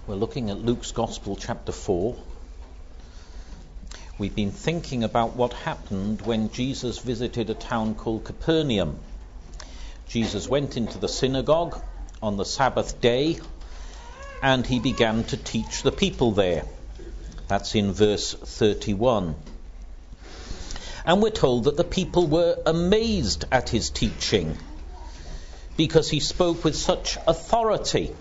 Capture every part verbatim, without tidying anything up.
We're looking at Luke's Gospel, chapter four. We've been thinking about what happened when Jesus visited a town called Capernaum. Jesus went into the synagogue on the Sabbath day and he began to teach the people there. That's in verse thirty-one. And we're told that the people were amazed at his teaching because he spoke with such authority.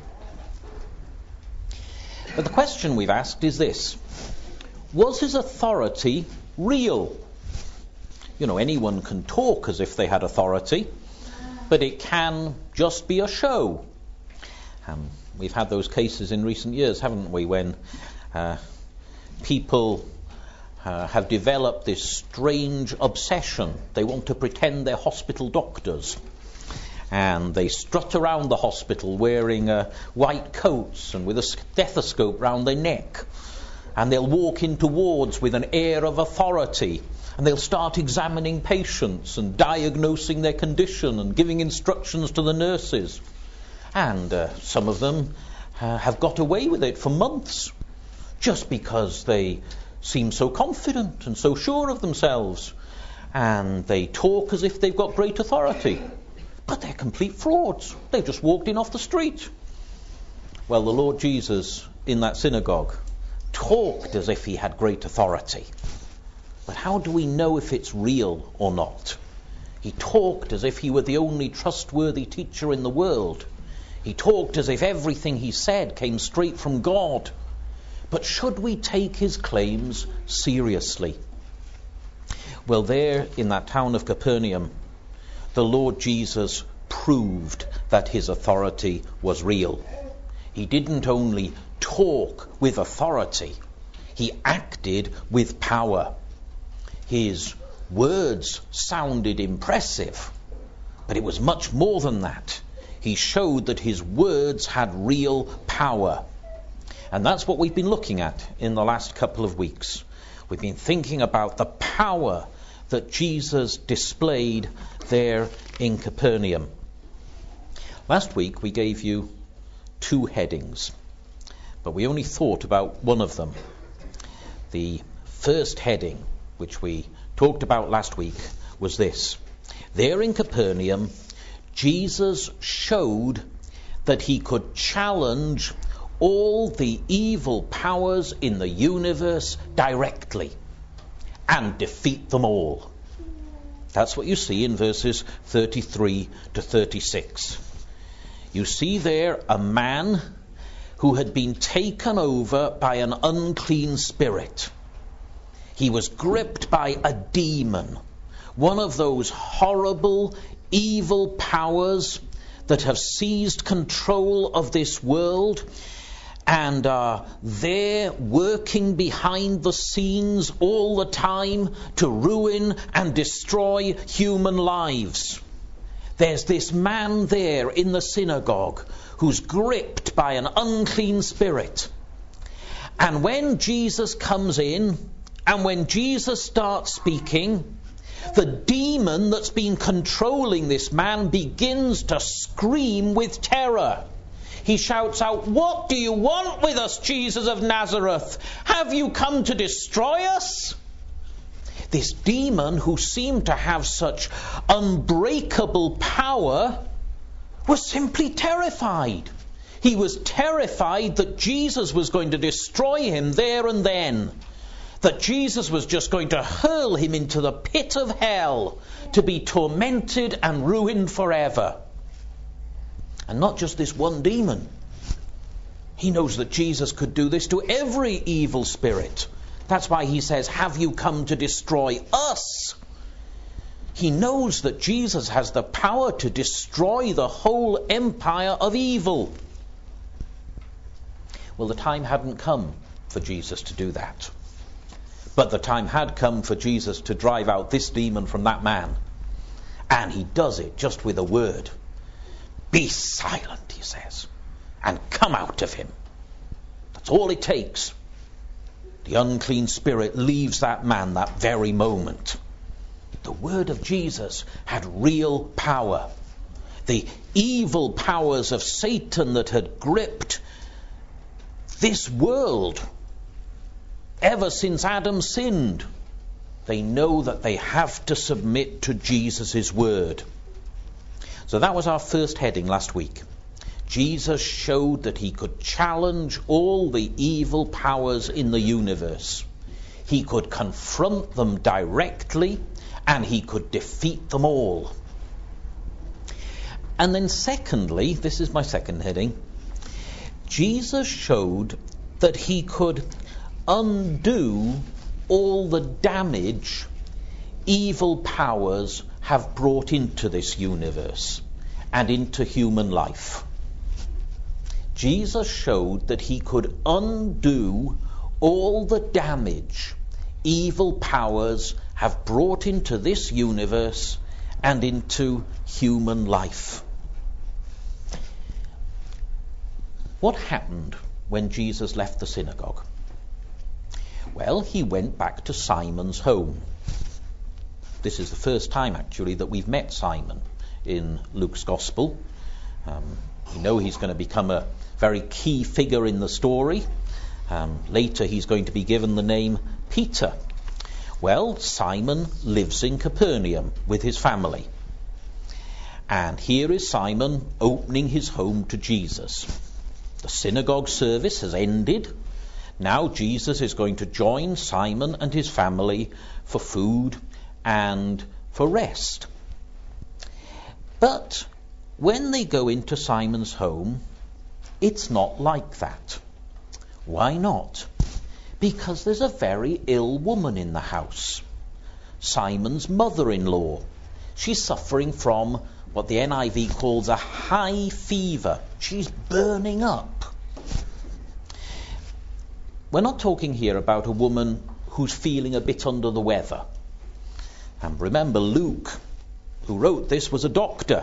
But the question we've asked is this: was his authority real? You know, anyone can talk as if they had authority, but it can just be a show. Um, we've had those cases in recent years, haven't we, when uh, people uh, have developed this strange obsession. They want to pretend they're hospital doctors. And they strut around the hospital wearing uh, white coats and with a stethoscope round their neck. And they'll walk into wards with an air of authority. And they'll start examining patients and diagnosing their condition and giving instructions to the nurses. And uh, some of them uh, have got away with it for months just because they seem so confident and so sure of themselves. And they talk as if they've got great authority. But they're complete frauds. They've just walked in off the street. Well, the Lord Jesus in that synagogue talked as if he had great authority. But how do we know if it's real or not? He talked as if he were the only trustworthy teacher in the world. He talked as if everything he said came straight from God. But should we take his claims seriously? Well, there in that town of Capernaum, the Lord Jesus proved that his authority was real. He didn't only talk with authority, he acted with power. His words sounded impressive, but it was much more than that. He showed that his words had real power. And that's what we've been looking at in the last couple of weeks. We've been thinking about the power that Jesus displayed there in Capernaum. Last week we gave you two headings, but we only thought about one of them. The first heading, which we talked about last week, was this: there in Capernaum, Jesus showed that he could challenge all the evil powers in the universe directly and defeat them all. That's what you see in verses thirty-three to thirty-six. You see there a man who had been taken over by an unclean spirit. He was gripped by a demon, one of those horrible, evil powers that have seized control of this world and are there working behind the scenes all the time to ruin and destroy human lives. There's this man there in the synagogue who's gripped by an unclean spirit. And when Jesus comes in, and when Jesus starts speaking, the demon that's been controlling this man begins to scream with terror. He shouts out, "What do you want with us, Jesus of Nazareth? Have you come to destroy us?" This demon, who seemed to have such unbreakable power, was simply terrified. He was terrified that Jesus was going to destroy him there and then. That Jesus was just going to hurl him into the pit of hell to be tormented and ruined forever. And not just this one demon. He knows that Jesus could do this to every evil spirit. That's why he says, "Have you come to destroy us?" He knows that Jesus has the power to destroy the whole empire of evil. Well, the time hadn't come for Jesus to do that. But the time had come for Jesus to drive out this demon from that man. And he does it just with a word. "Be silent," he says, "and come out of him." That's all it takes. The unclean spirit leaves that man that very moment. The word of Jesus had real power. The evil powers of Satan that had gripped this world, ever since Adam sinned, they know that they have to submit to Jesus' word. So that was our first heading last week. Jesus showed that he could challenge all the evil powers in the universe. He could confront them directly, and he could defeat them all. And then secondly, this is my second heading, Jesus showed that he could undo all the damage evil powers have brought into this universe and into human life. Jesus showed that he could undo all the damage evil powers have brought into this universe and into human life. What happened when Jesus left the synagogue? Well, he went back to Simon's home. This is the first time, actually, that we've met Simon in Luke's Gospel. Um, we know he's going to become a very key figure in the story. Um, later, he's going to be given the name Peter. Well, Simon lives in Capernaum with his family. And here is Simon opening his home to Jesus. The synagogue service has ended. Now Jesus is going to join Simon and his family for food and for rest. But when they go into Simon's home, it's not like that. Why not? Because there's a very ill woman in the house. Simon's mother-in-law. She's suffering from what the N I V calls a high fever. She's burning up. We're not talking here about a woman who's feeling a bit under the weather. And remember, Luke, who wrote this, was a doctor.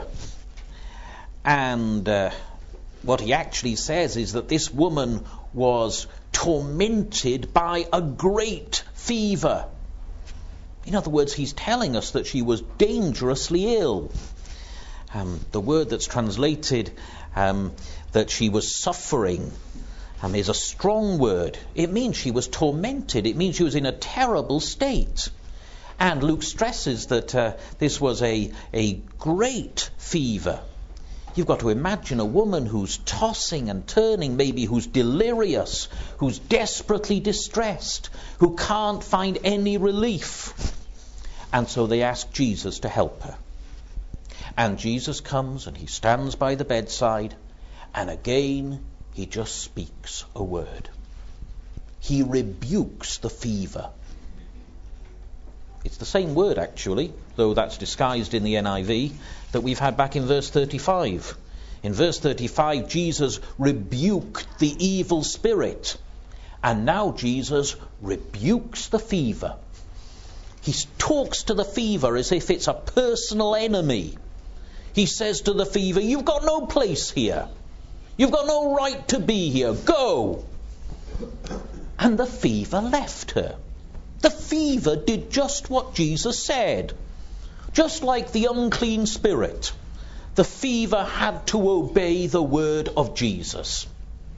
And uh, what he actually says is that this woman was tormented by a great fever. In other words, he's telling us that she was dangerously ill. Um, the word that's translated um, that she was suffering um, is a strong word. It means she was tormented. It means she was in a terrible state. And Luke stresses that uh, this was a, a great fever. You've got to imagine a woman who's tossing and turning, maybe who's delirious, who's desperately distressed, who can't find any relief. And so they ask Jesus to help her. And Jesus comes and he stands by the bedside, and again he just speaks a word. He rebukes the fever. It's the same word, actually, though that's disguised in the N I V, that we've had back in verse thirty-five. In verse thirty-five, Jesus rebuked the evil spirit. And now Jesus rebukes the fever. He talks to the fever as if it's a personal enemy. He says to the fever, "You've got no place here. You've got no right to be here. Go." And the fever left her. The fever did just what Jesus said. Just like the unclean spirit, the fever had to obey the word of Jesus.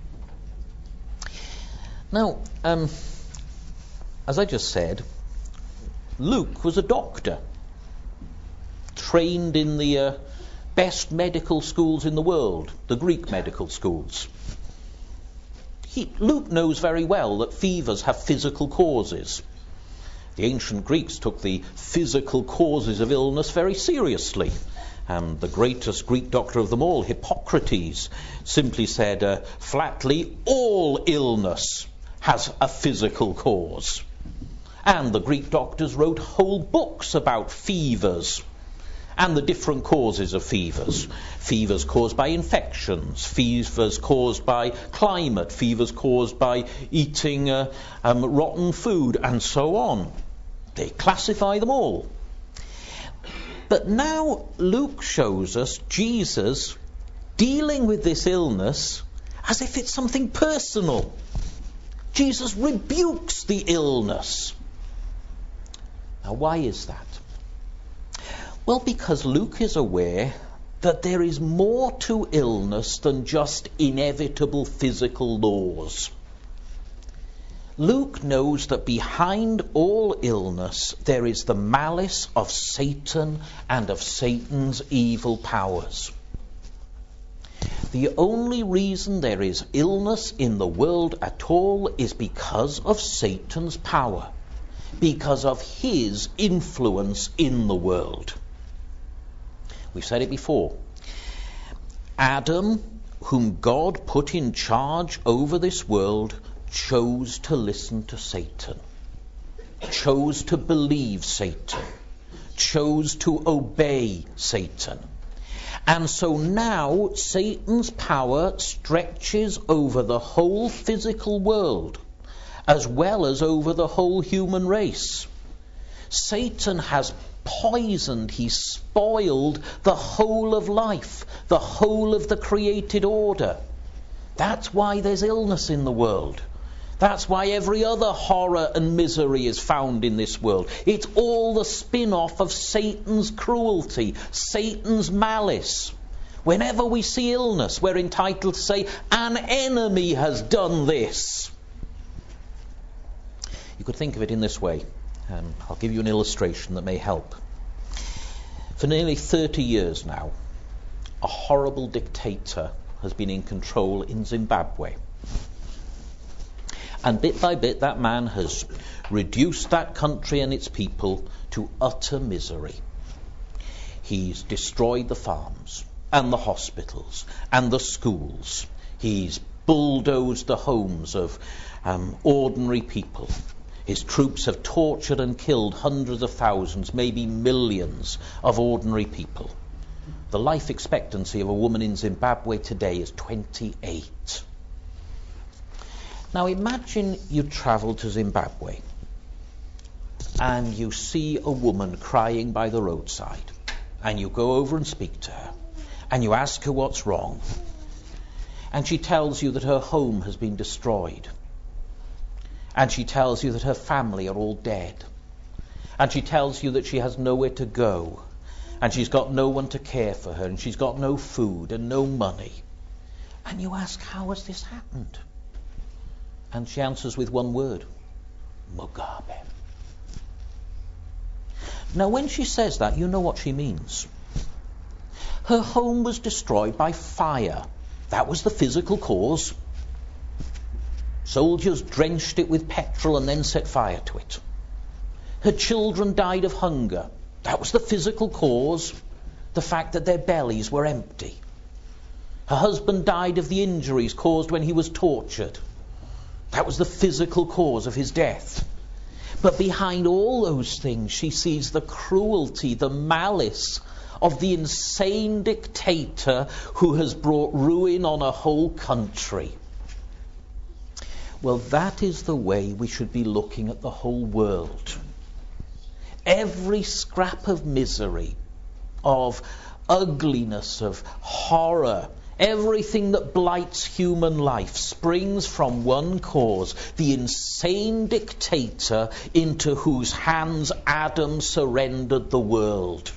Now, um, as I just said, Luke was a doctor, trained in the uh, best medical schools in the world, the Greek medical schools. He, Luke knows very well that fevers have physical causes. The ancient Greeks took the physical causes of illness very seriously. Um, the greatest Greek doctor of them all, Hippocrates, simply said uh, flatly, all illness has a physical cause. And the Greek doctors wrote whole books about fevers and the different causes of fevers. Fevers caused by infections, fevers caused by climate, fevers caused by eating uh, um, rotten food, and so on. They classify them all. But now Luke shows us Jesus dealing with this illness as if it's something personal. Jesus rebukes the illness. Now, why is that? Well, because Luke is aware that there is more to illness than just inevitable physical laws. Luke knows that behind all illness there is the malice of Satan and of Satan's evil powers. The only reason there is illness in the world at all is because of Satan's power, because of his influence in the world. We've said it before. Adam, whom God put in charge over this world, chose to listen to Satan, chose to believe Satan, chose to obey Satan. And so now Satan's power stretches over the whole physical world, as well as over the whole human race. Satan has poisoned, he's spoiled the whole of life, the whole of the created order. That's why there's illness in the world. That's why every other horror and misery is found in this world. It's all the spin-off of Satan's cruelty, Satan's malice. Whenever we see illness, we're entitled to say, an enemy has done this. You could think of it in this way. Um, I'll give you an illustration that may help. For nearly thirty years now, a horrible dictator has been in control in Zimbabwe. And bit by bit, that man has reduced that country and its people to utter misery. He's destroyed the farms and the hospitals and the schools. He's bulldozed the homes of um, ordinary people. His troops have tortured and killed hundreds of thousands, maybe millions of ordinary people. The life expectancy of a woman in Zimbabwe today is twenty-eight. Now imagine you travel to Zimbabwe and you see a woman crying by the roadside, and you go over and speak to her and you ask her what's wrong, and she tells you that her home has been destroyed, and she tells you that her family are all dead, and she tells you that she has nowhere to go, and she's got no one to care for her, and she's got no food and no money. And you ask, how has this happened? And she answers with one word: Mugabe. Now when she says that, you know what she means. Her home was destroyed by fire. That was the physical cause. Soldiers drenched it with petrol and then set fire to it. Her children died of hunger. That was the physical cause, the fact that their bellies were empty. Her husband died of the injuries caused when he was tortured. That was the physical cause of his death. But behind all those things, she sees the cruelty, the malice of the insane dictator who has brought ruin on a whole country. Well, that is the way we should be looking at the whole world. Every scrap of misery, of ugliness, of horror, everything that blights human life springs from one cause: the insane dictator into whose hands Adam surrendered the world.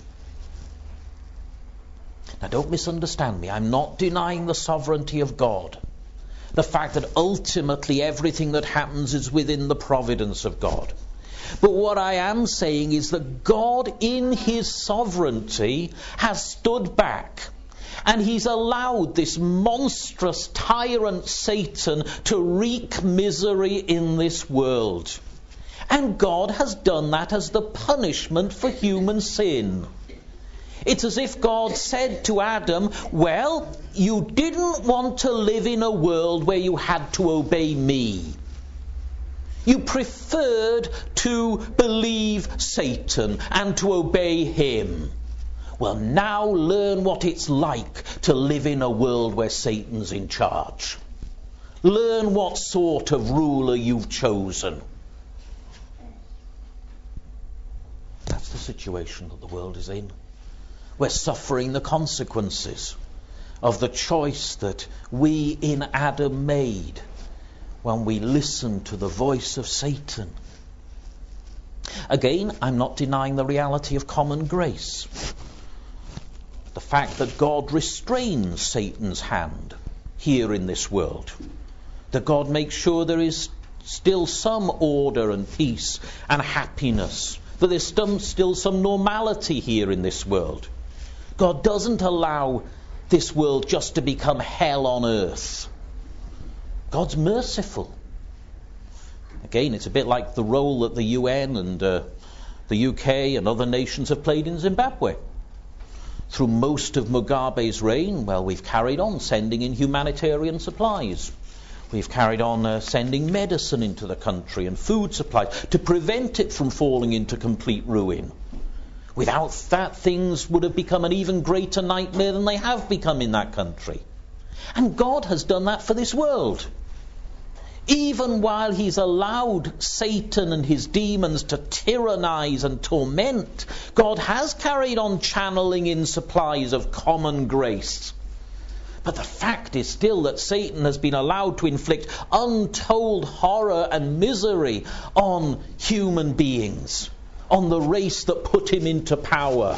Now don't misunderstand me. I'm not denying the sovereignty of God. The fact that ultimately everything that happens is within the providence of God. But what I am saying is that God in his sovereignty has stood back, and he's allowed this monstrous tyrant Satan to wreak misery in this world. And God has done that as the punishment for human sin. It's as if God said to Adam, well, you didn't want to live in a world where you had to obey me. You preferred to believe Satan and to obey him. Well, now learn what it's like to live in a world where Satan's in charge. Learn what sort of ruler you've chosen. That's the situation that the world is in. We're suffering the consequences of the choice that we in Adam made when we listened to the voice of Satan. Again, I'm not denying the reality of common grace. The fact that God restrains Satan's hand here in this world. That God makes sure there is still some order and peace and happiness, that there's still, still some normality here in this world. God doesn't allow this world just to become hell on earth. God's merciful. Again, it's a bit like the role that the U N and uh, the U K and other nations have played in Zimbabwe. Through most of Mugabe's reign, well, we've carried on sending in humanitarian supplies. We've carried on uh, sending medicine into the country and food supplies to prevent it from falling into complete ruin. Without that, things would have become an even greater nightmare than they have become in that country. And God has done that for this world. Even while he's allowed Satan and his demons to tyrannize and torment, God has carried on channeling in supplies of common grace. But the fact is still that Satan has been allowed to inflict untold horror and misery on human beings, on the race that put him into power.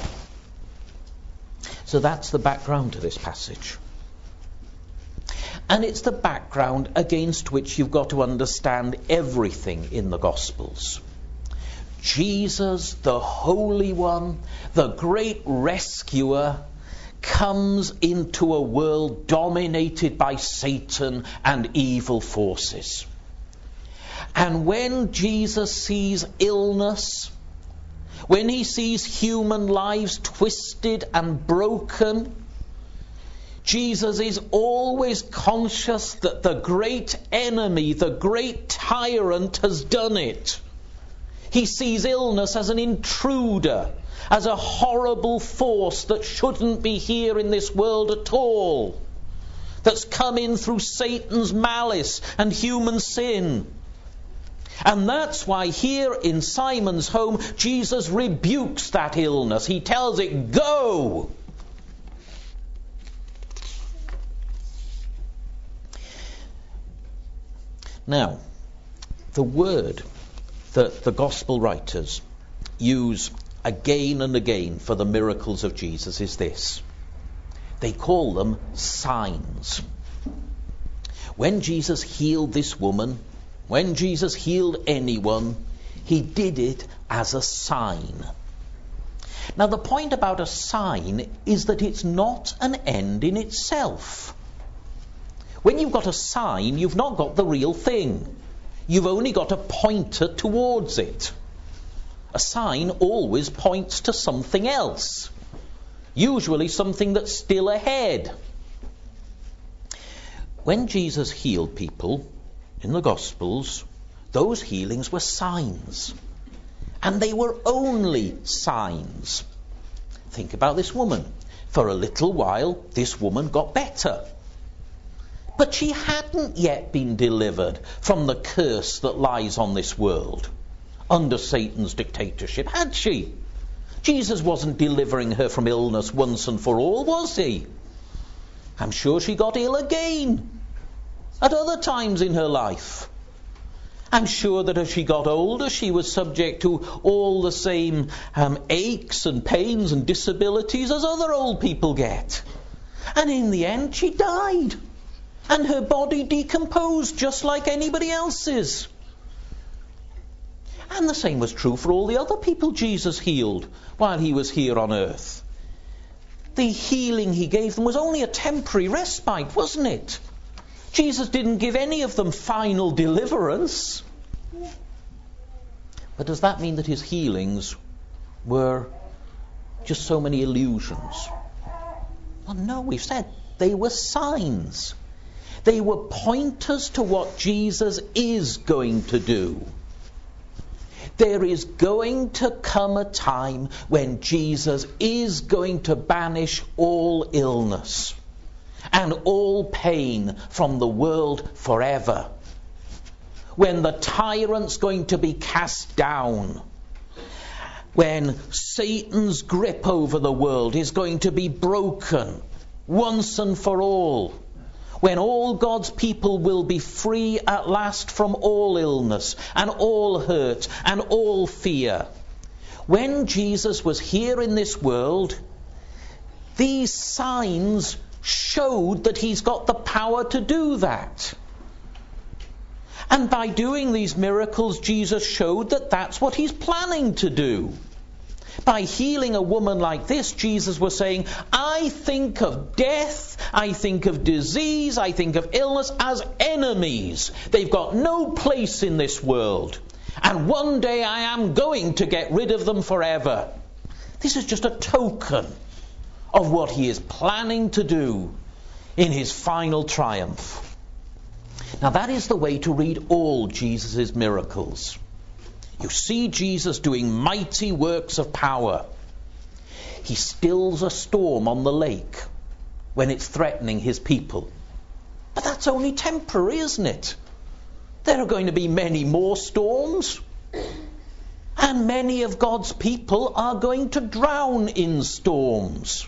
So that's the background to this passage. And it's the background against which you've got to understand everything in the Gospels. Jesus, the Holy One, the great rescuer, comes into a world dominated by Satan and evil forces. And when Jesus sees illness, when he sees human lives twisted and broken, Jesus is always conscious that the great enemy, the great tyrant, has done it. He sees illness as an intruder, as a horrible force that shouldn't be here in this world at all, that's come in through Satan's malice and human sin. And that's why here in Simon's home, Jesus rebukes that illness. He tells it, go! Now, the word that the Gospel writers use again and again for the miracles of Jesus is this. They call them signs. When Jesus healed this woman, when Jesus healed anyone, he did it as a sign. Now, the point about a sign is that it's not an end in itself. When you've got a sign, you've not got the real thing. You've only got a pointer towards it. A sign always points to something else, usually something that's still ahead. When Jesus healed people in the Gospels, those healings were signs. And they were only signs. Think about this woman. For a little while, this woman got better. But she hadn't yet been delivered from the curse that lies on this world under Satan's dictatorship, had she? Jesus wasn't delivering her from illness once and for all, was he? I'm sure she got ill again at other times in her life. I'm sure that as she got older, she was subject to all the same um, aches and pains and disabilities as other old people get. And in the end, she died. And her body decomposed just like anybody else's. And the same was true for all the other people Jesus healed while he was here on earth. The healing he gave them was only a temporary respite, wasn't it? Jesus didn't give any of them final deliverance. But does that mean that his healings were just so many illusions? Well, no, we've said they were signs. They were pointers to what Jesus is going to do. There is going to come a time when Jesus is going to banish all illness and all pain from the world forever. When the tyrant's going to be cast down. When Satan's grip over the world is going to be broken once and for all. When all God's people will be free at last from all illness and all hurt and all fear. When Jesus was here in this world, these signs showed that he's got the power to do that. And by doing these miracles, Jesus showed that that's what he's planning to do. By healing a woman like this, Jesus was saying, I think of death, I think of disease, I think of illness as enemies. They've got no place in this world. And one day I am going to get rid of them forever. This is just a token of what he is planning to do in his final triumph. Now that is the way to read all Jesus' miracles. You see Jesus doing mighty works of power. He stills a storm on the lake when it's threatening his people. But that's only temporary, isn't it? There are going to be many more storms. And many of God's people are going to drown in storms.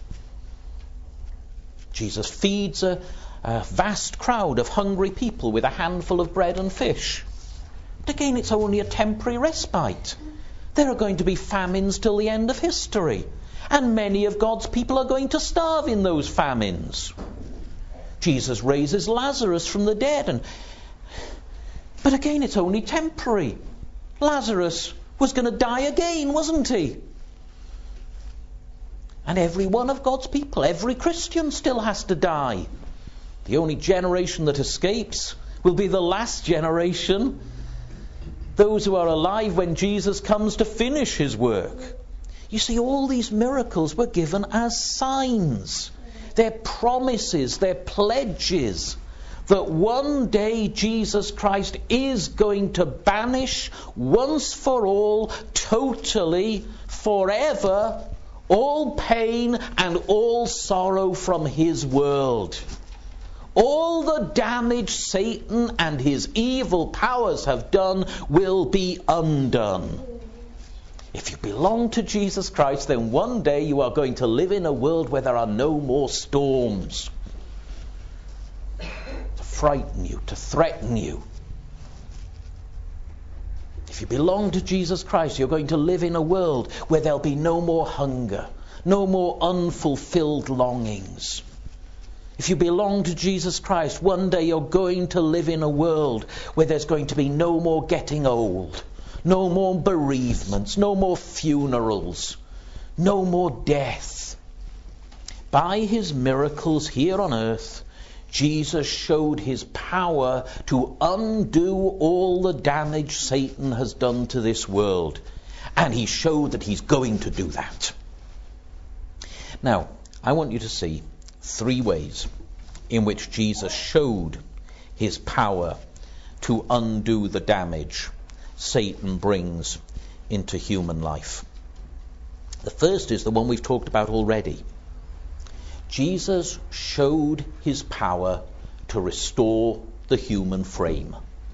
Jesus feeds a, a vast crowd of hungry people with a handful of bread and fish. But again, it's only a temporary respite. There are going to be famines till the end of history. And many of God's people are going to starve in those famines. Jesus raises Lazarus from the dead. and But again, it's only temporary. Lazarus was going to die again, wasn't he? And every one of God's people, every Christian still has to die. The only generation that escapes will be the last generation. Those who are alive when Jesus comes to finish his work. You see, all these miracles were given as signs. They're promises, they're pledges that one day Jesus Christ is going to banish once for all, totally, forever, all pain and all sorrow from his world. All the damage Satan and his evil powers have done will be undone. If you belong to Jesus Christ, then one day you are going to live in a world where there are no more storms to frighten you, to threaten you. If you belong to Jesus Christ, you're going to live in a world where there'll be no more hunger, no more unfulfilled longings. If you belong to Jesus Christ, one day you're going to live in a world where there's going to be no more getting old, no more bereavements, no more funerals, no more death. By his miracles here on earth, Jesus showed his power to undo all the damage Satan has done to this world. And he showed that he's going to do that. Now, I want you to see three ways in which Jesus showed his power to undo the damage Satan brings into human life. The first is the one we've talked about already. Jesus showed his power to restore the human frame.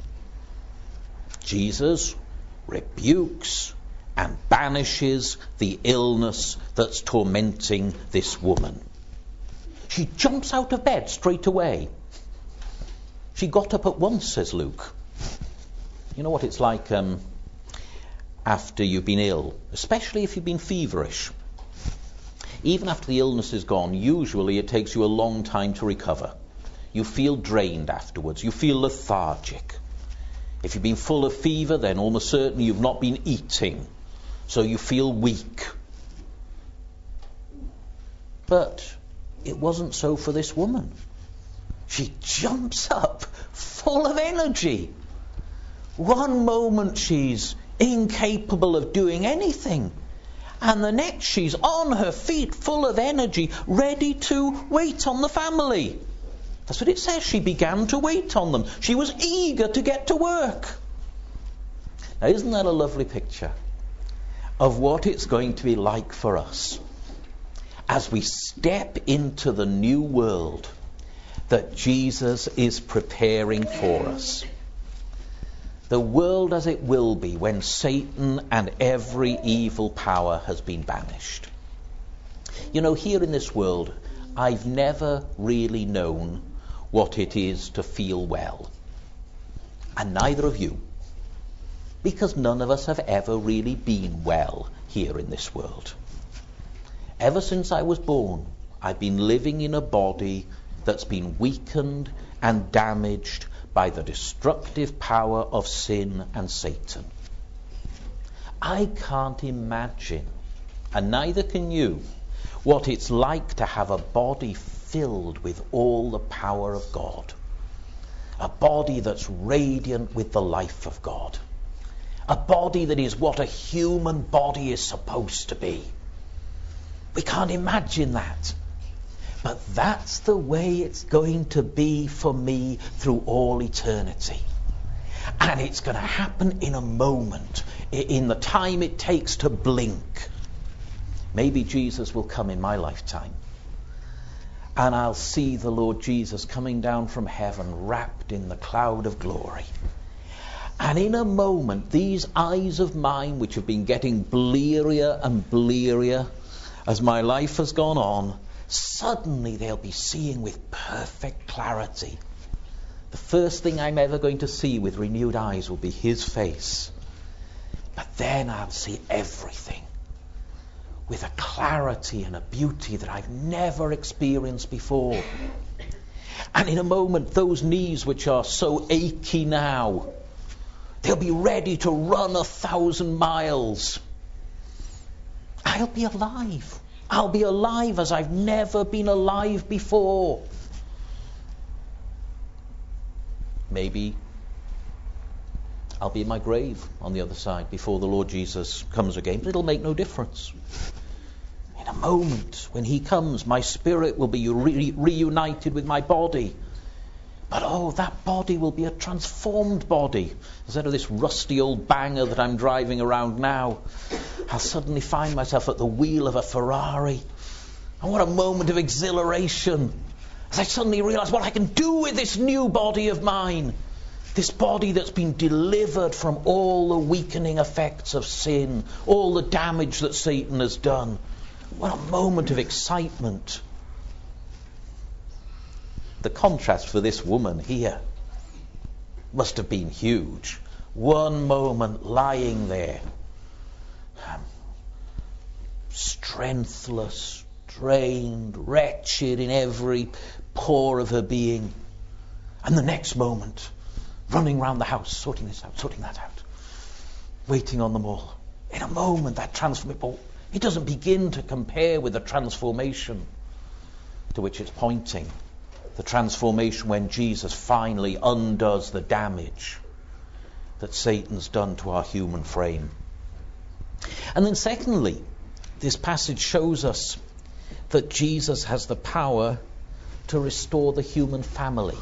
Jesus rebukes and banishes the illness that's tormenting this woman. She jumps out of bed straight away. She got up at once, says Luke. You know what it's like um, after you've been ill, especially if you've been feverish. Even after the illness is gone, usually it takes you a long time to recover. You feel drained afterwards. You feel lethargic. If you've been full of fever, then almost certainly you've not been eating. So you feel weak. But it wasn't so for this woman. She jumps up full of energy. One moment she's incapable of doing anything. And the next she's on her feet, full of energy, ready to wait on the family. That's what it says. She began to wait on them. She was eager to get to work. Now, isn't that a lovely picture of what it's going to be like for us as we step into the new world that Jesus is preparing for us? The world as it will be when Satan and every evil power has been banished. You know, here in this world, I've never really known what it is to feel well. And neither of you. Because none of us have ever really been well here in this world. Ever since I was born, I've been living in a body that's been weakened and damaged by the destructive power of sin and Satan. I can't imagine, and neither can you, what it's like to have a body filled with all the power of God. A body that's radiant with the life of God. A body that is what a human body is supposed to be. We can't imagine that. But that's the way it's going to be for me through all eternity. And it's going to happen in a moment, in the time it takes to blink. Maybe Jesus will come in my lifetime. And I'll see the Lord Jesus coming down from heaven, wrapped in the cloud of glory. And in a moment, these eyes of mine, which have been getting blearier and blearier as my life has gone on, suddenly they'll be seeing with perfect clarity. The first thing I'm ever going to see with renewed eyes will be his face. But then I'll see everything with a clarity and a beauty that I've never experienced before. And in a moment, those knees which are so achy now, they'll be ready to run a thousand miles. I'll be alive. I'll be alive as I've never been alive before. Maybe I'll be in my grave on the other side before the Lord Jesus comes again, but it'll make no difference. In a moment, when he comes, my spirit will be re- reunited with my body. But oh, that body will be a transformed body. Instead of this rusty old banger that I'm driving around now, I'll suddenly find myself at the wheel of a Ferrari. And what a moment of exhilaration as I suddenly realise what I can do with this new body of mine. This body that's been delivered from all the weakening effects of sin, all the damage that Satan has done. What a moment of excitement. The contrast for this woman here must have been huge. One moment lying there, um, strengthless, drained, wretched in every pore of her being. And the next moment, running round the house, sorting this out, sorting that out, waiting on them all. In a moment, that transformation, it doesn't begin to compare with the transformation to which it's pointing. The transformation when Jesus finally undoes the damage that Satan's done to our human frame. And then secondly, this passage shows us that Jesus has the power to restore the human family.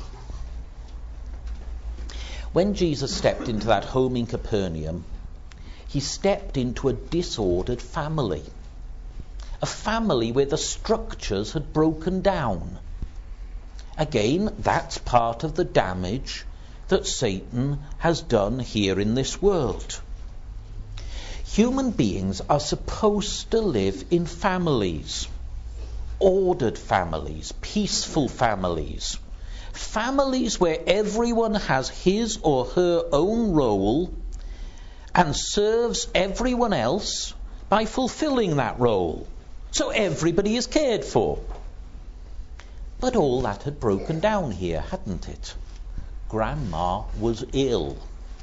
When Jesus stepped into that home in Capernaum, he stepped into a disordered family. A family where the structures had broken down. Again, that's part of the damage that Satan has done here in this world. Human beings are supposed to live in families. Ordered families, peaceful families. Families where everyone has his or her own role and serves everyone else by fulfilling that role. So everybody is cared for. But all that had broken down here, hadn't it? Grandma was ill.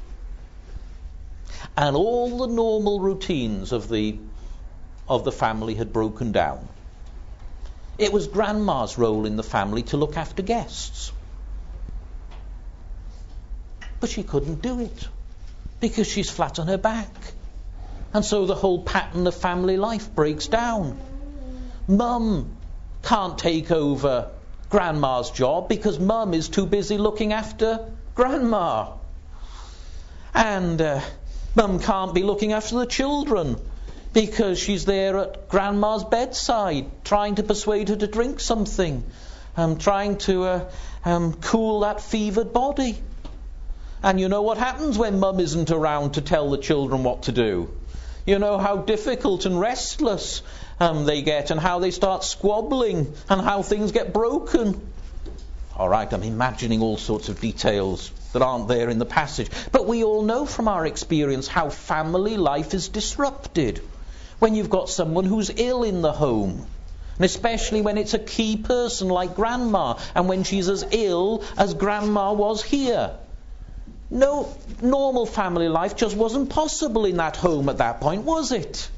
And all the normal routines of the of the family had broken down. It was Grandma's role in the family to look after guests. But she couldn't do it because she's flat on her back. And so the whole pattern of family life breaks down. Mum can't take over Grandma's job because Mum is too busy looking after Grandma. And uh, Mum can't be looking after the children because she's there at Grandma's bedside trying to persuade her to drink something, um, trying to uh, um, cool that fevered body. And you know what happens when Mum isn't around to tell the children what to do. You know how difficult and restless um, they get, and how they start squabbling, and how things get broken. All right, I'm imagining all sorts of details that aren't there in the passage. But we all know from our experience how family life is disrupted when you've got someone who's ill in the home. And especially when it's a key person like Grandma, and when she's as ill as Grandma was here. No, normal family life just wasn't possible in that home at that point, was it?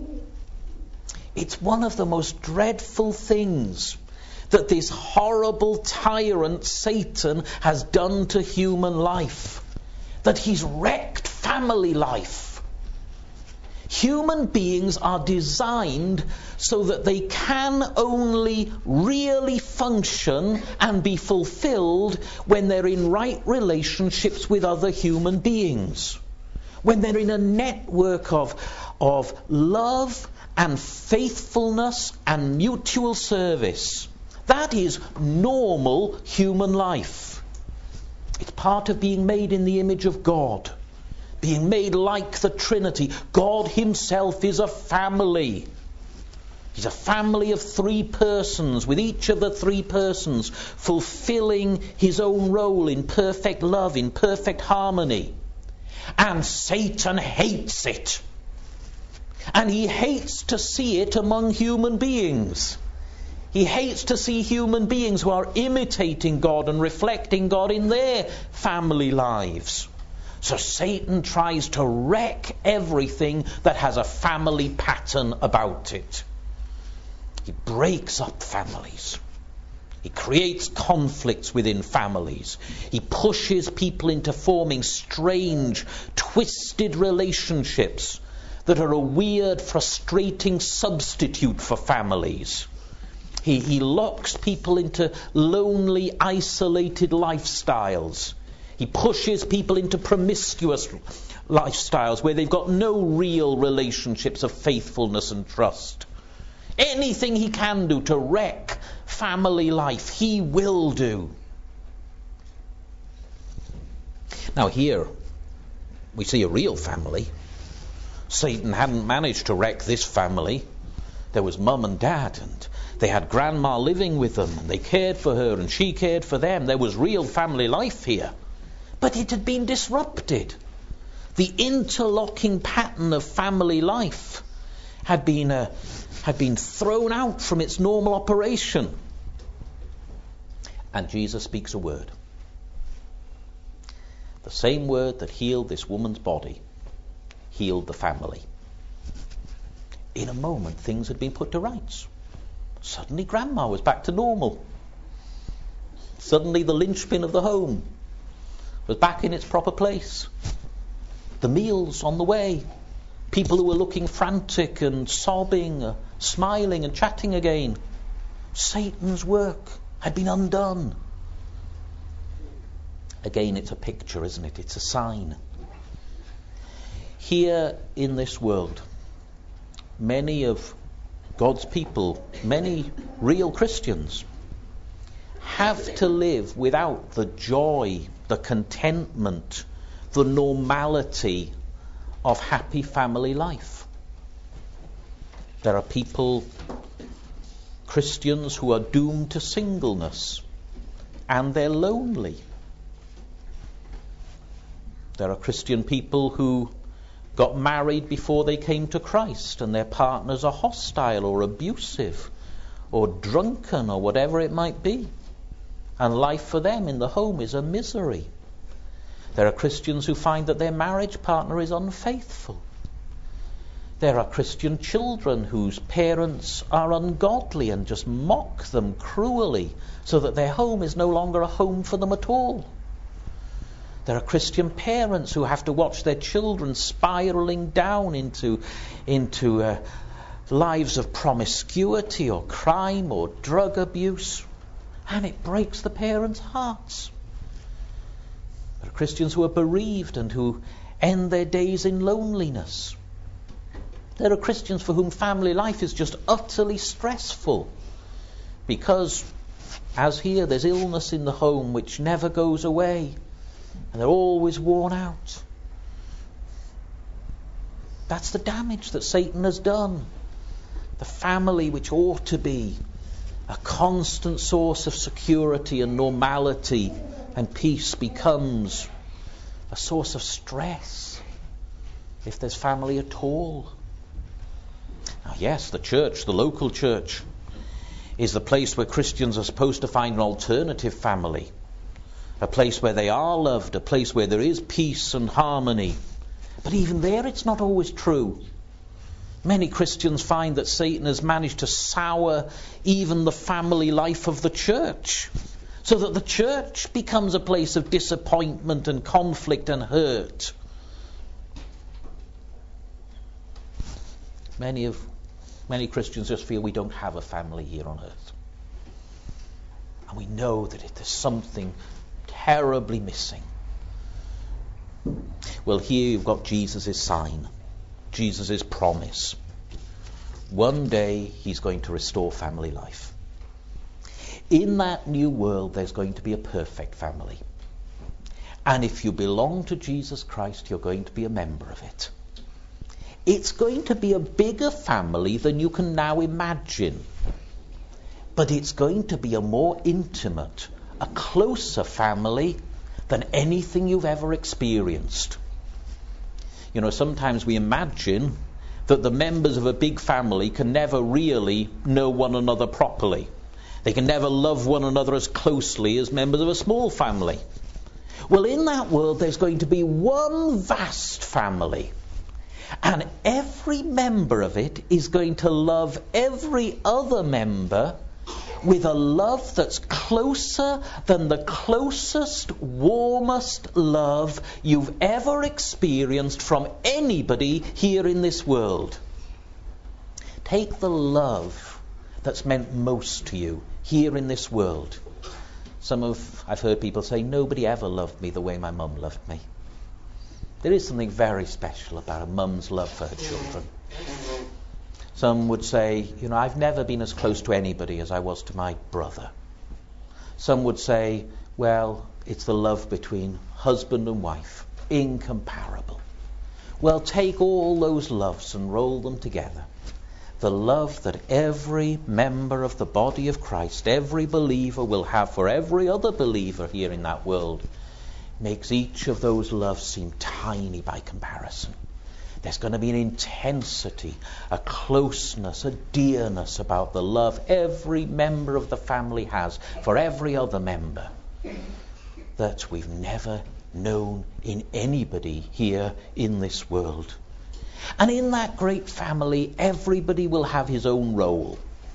It's one of the most dreadful things that this horrible tyrant Satan has done to human life, that he's wrecked family life. Human beings are designed so that they can only really function and be fulfilled when they're in right relationships with other human beings. When they're in a network of, of love and faithfulness and mutual service. That is normal human life. It's part of being made in the image of God. Being made like the Trinity. God himself is a family. He's a family of three persons, with each of the three persons fulfilling his own role in perfect love, in perfect harmony. And Satan hates it. And he hates to see it among human beings. He hates to see human beings who are imitating God and reflecting God in their family lives. So Satan tries to wreck everything that has a family pattern about it. He breaks up families. He creates conflicts within families. He pushes people into forming strange, twisted relationships that are a weird, frustrating substitute for families. He, he locks people into lonely, isolated lifestyles. He pushes people into promiscuous lifestyles where they've got no real relationships of faithfulness and trust. Anything he can do to wreck family life, he will do. Now here, we see a real family. Satan hadn't managed to wreck this family. There was mum and dad, and they had grandma living with them, and they cared for her, and she cared for them. There was real family life here. But it had been disrupted. The interlocking pattern of family life had been uh, had been thrown out from its normal operation. And Jesus speaks a word. The same word that healed this woman's body healed the family. In a moment, things had been put to rights. Suddenly, grandma was back to normal. Suddenly, the linchpin of the home was back in its proper place. The meals on the way. People who were looking frantic and sobbing, uh, smiling and chatting again. Satan's work had been undone. Again, it's a picture, isn't it? It's a sign. Here in this world, many of God's people, many real Christians, have to live without the joy, the contentment, the normality of happy family life. There are people, Christians, who are doomed to singleness, and they're lonely. There are Christian people who got married before they came to Christ, and their partners are hostile or abusive or drunken or whatever it might be. And life for them in the home is a misery. There are Christians who find that their marriage partner is unfaithful. There are Christian children whose parents are ungodly and just mock them cruelly so that their home is no longer a home for them at all. There are Christian parents who have to watch their children spiraling down into, into uh, lives of promiscuity or crime or drug abuse. And it breaks the parents' hearts. There are Christians who are bereaved and who end their days in loneliness. There are Christians for whom family life is just utterly stressful because, as here, there's illness in the home which never goes away, and they're always worn out. That's the damage that Satan has done. The family, which ought to be a constant source of security and normality and peace, becomes a source of stress, if there's family at all. Now, yes, the church, the local church, is the place where Christians are supposed to find an alternative family, a place where they are loved, a place where there is peace and harmony. But even there it's not always true. Many Christians find that Satan has managed to sour even the family life of the church, so that the church becomes a place of disappointment and conflict and hurt. Many of many Christians just feel we don't have a family here on earth. And we know that it, there's something terribly missing. Well, here you've got Jesus' sign, Jesus' promise. One day he's going to restore family life. In that new world, there's going to be a perfect family. And if you belong to Jesus Christ, you're going to be a member of it. It's going to be a bigger family than you can now imagine. But it's going to be a more intimate, a closer family than anything you've ever experienced. You know, sometimes we imagine that the members of a big family can never really know one another properly. They can never love one another as closely as members of a small family. Well, in that world, there's going to be one vast family. And every member of it is going to love every other member with a love that's closer than the closest, warmest love you've ever experienced from anybody here in this world. Take the love that's meant most to you here in this world. Some of, I've heard people say, nobody ever loved me the way my mum loved me. There is something very special about a mum's love for her children. Some would say, you know, I've never been as close to anybody as I was to my brother. Some would say, well, it's the love between husband and wife, incomparable. Well, take all those loves and roll them together. The love that every member of the body of Christ, every believer will have for every other believer here in that world, makes each of those loves seem tiny by comparison. There's going to be an intensity, a closeness, a dearness about the love every member of the family has for every other member that we've never known in anybody here in this world. And in that great family, everybody will have his own role.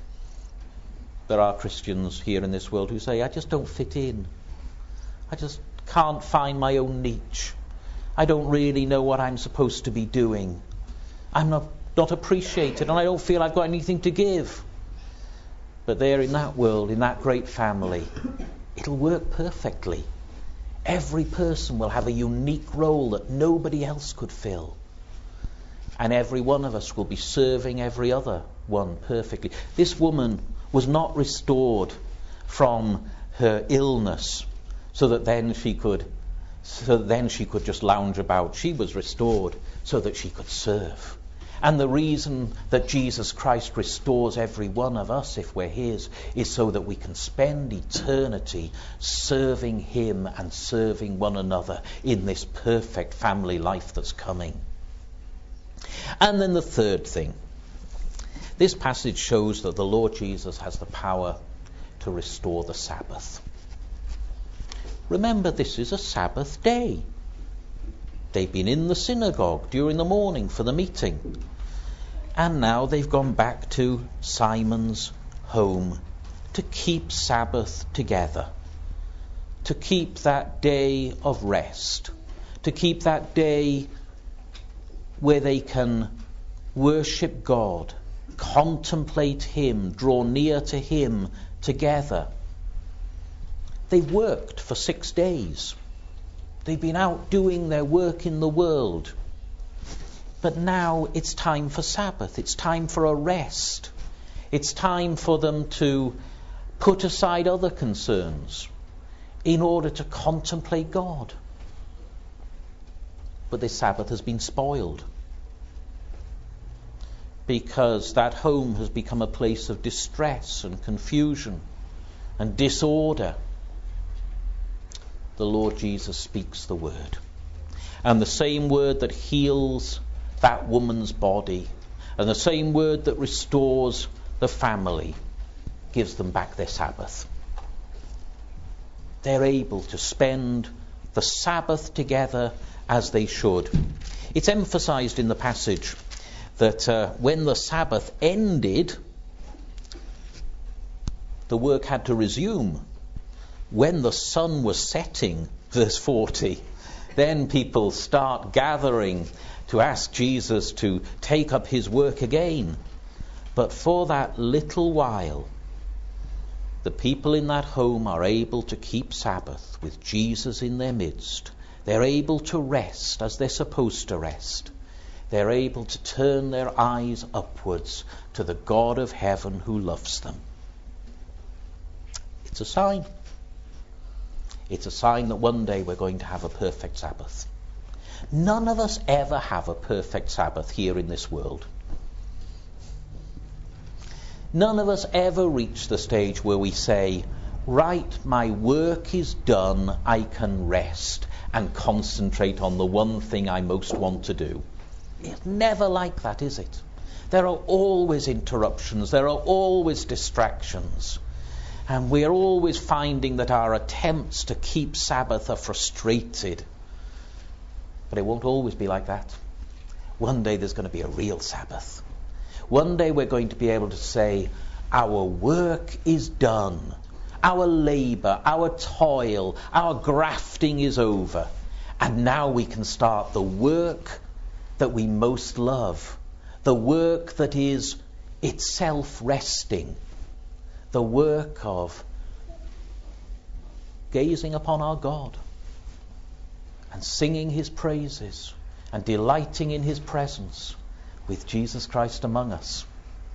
There are Christians here in this world who say, I just don't fit in. I just can't find my own niche. I don't really know what I'm supposed to be doing. I'm not, not appreciated, and I don't feel I've got anything to give. But there in that world, in that great family, it'll work perfectly. Every person will have a unique role that nobody else could fill. And every one of us will be serving every other one perfectly. This woman was not restored from her illness so that then she could so that then she could just lounge about. She was restored so that she could serve. And the reason that Jesus Christ restores every one of us, if we're his, is so that we can spend eternity serving him and serving one another in this perfect family life that's coming. And then the third thing. This passage shows that the Lord Jesus has the power to restore the Sabbath. Remember, this is a Sabbath day. They've been in the synagogue during the morning for the meeting. And now they've gone back to Simon's home to keep Sabbath together. To keep that day of rest. To keep that day where they can worship God, contemplate him, draw near to him together. They've worked for six days. They've been out doing their work in the world. But now it's time for Sabbath. It's time for a rest. It's time for them to put aside other concerns in order to contemplate God. But this Sabbath has been spoiled, because that home has become a place of distress and confusion and disorder. The Lord Jesus speaks the word. And the same word that heals that woman's body, and the same word that restores the family, gives them back their Sabbath. they're able to spend the Sabbath together as they should. It's emphasized in the passage that uh, when the Sabbath ended, the work had to resume. When the sun was setting, verse forty, then people start gathering to ask Jesus to take up his work again. But for that little while, the people in that home are able to keep Sabbath with Jesus in their midst. They're able to rest as they're supposed to rest. They're able to turn their eyes upwards to the God of heaven who loves them. It's a sign. It's a sign that one day we're going to have a perfect Sabbath. None of us ever have a perfect Sabbath here in this world. None of us ever reach the stage where we say, right, my work is done, I can rest and concentrate on the one thing I most want to do. It's never like that, is it? There are always interruptions, there are always distractions. And we're always finding that our attempts to keep Sabbath are frustrated. But it won't always be like that. One day there's going to be a real Sabbath. One day we're going to be able to say, our work is done. Our labour, our toil, our grafting is over. And now we can start the work that we most love. The work that is itself resting. The work of gazing upon our God and singing his praises and delighting in his presence with Jesus Christ among us.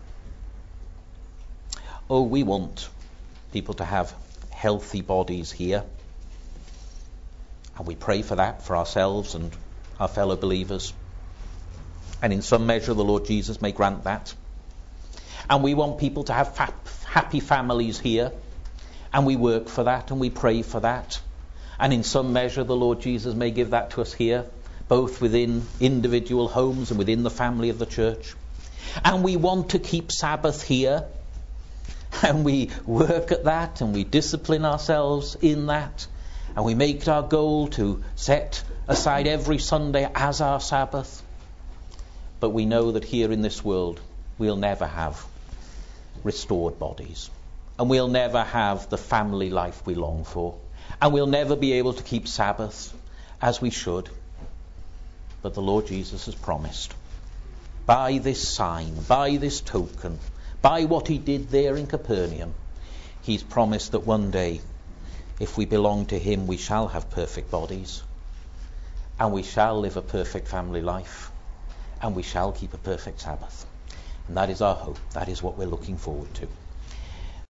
Oh, we want people to have healthy bodies here. And we pray for that for ourselves and our fellow believers. And in some measure the Lord Jesus may grant that. And we want people to have fa- happy families here. And we work for that and we pray for that. And in some measure the Lord Jesus may give that to us here, both within individual homes and within the family of the church. And we want to keep Sabbath here. And we work at that and we discipline ourselves in that. And we make it our goal to set aside every Sunday as our Sabbath. But we know that here in this world we'll never have restored bodies. And we'll never have the family life we long for. And we'll never be able to keep Sabbath as we should. But the Lord Jesus has promised, by this sign, by this token, by what he did there in Capernaum, he's promised that one day, if we belong to him, we shall have perfect bodies. And we shall live a perfect family life. And we shall keep a perfect Sabbath. And that is our hope. That is what we're looking forward to.